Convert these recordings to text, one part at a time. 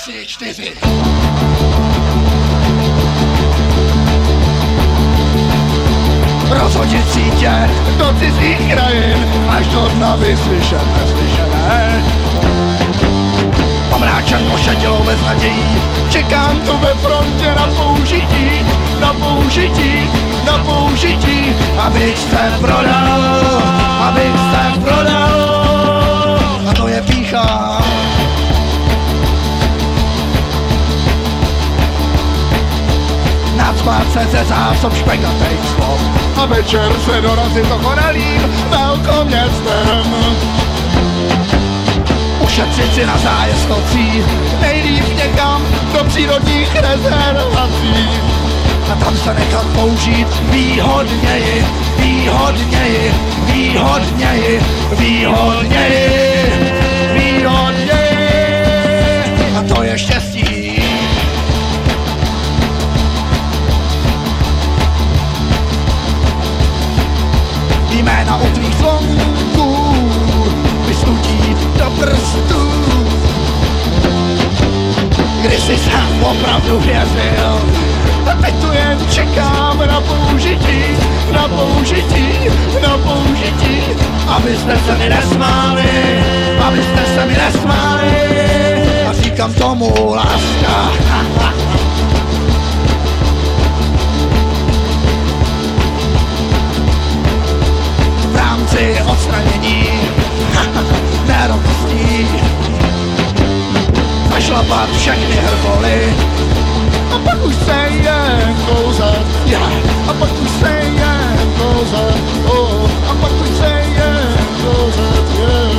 3, 4. Rozhodit sítě do cizích krajin, až do dna vyslyšené, slyšené. Pomráčen pošetilou bez nadějí, čekám tu ve frontě na použití, na použití, na použití, abych se prodal, abych se prodal. A to je pýcha. Nacpat se ze zásob špekatých slov a večer se dorazit dokonalým velkoměstem. Ušetřit si na zájezd nocí, nejlíp někam do přírodních rezervací. A tam se nechat použít výhodněji, výhodněji, výhodněji, výhodněji, výhodněji. A to je štěstí. Jména u tvých zvonků vysnutí do prstů. Když jsi sám opravdu věřil, a teď tu jen čekám na použití, na použití, na použití. Abyste se mi nesmáli, abyste se mi nesmáli. A říkám tomu láska. V rámci odstranění nerovností zašlapat všechny hrboly. A pak už se jen kouzat, a pak už se jen kouzat, a pak už se jen kouzat,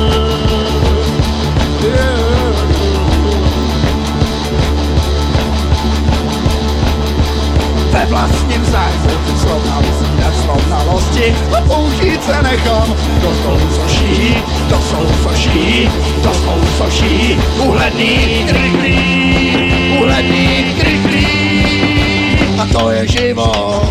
ve vlastním zájmu nesrovnalosti a použít se nechám do sousoší, do sousoší, do sousoší, uhledný krychlí, uhledný krychlí. A to je život.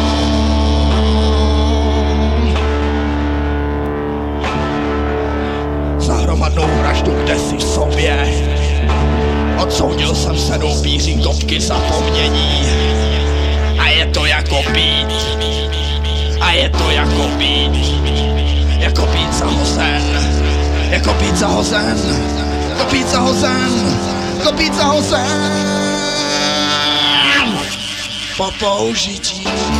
Za hromadnou vraždu, kde si v sobě odsoudil jsem 7 píří kopky zapomnění. A je to jako být, a je to jako být, jako být zahozen, jako být zahozen, jako být zahozen, jako být zahozen. Po použití.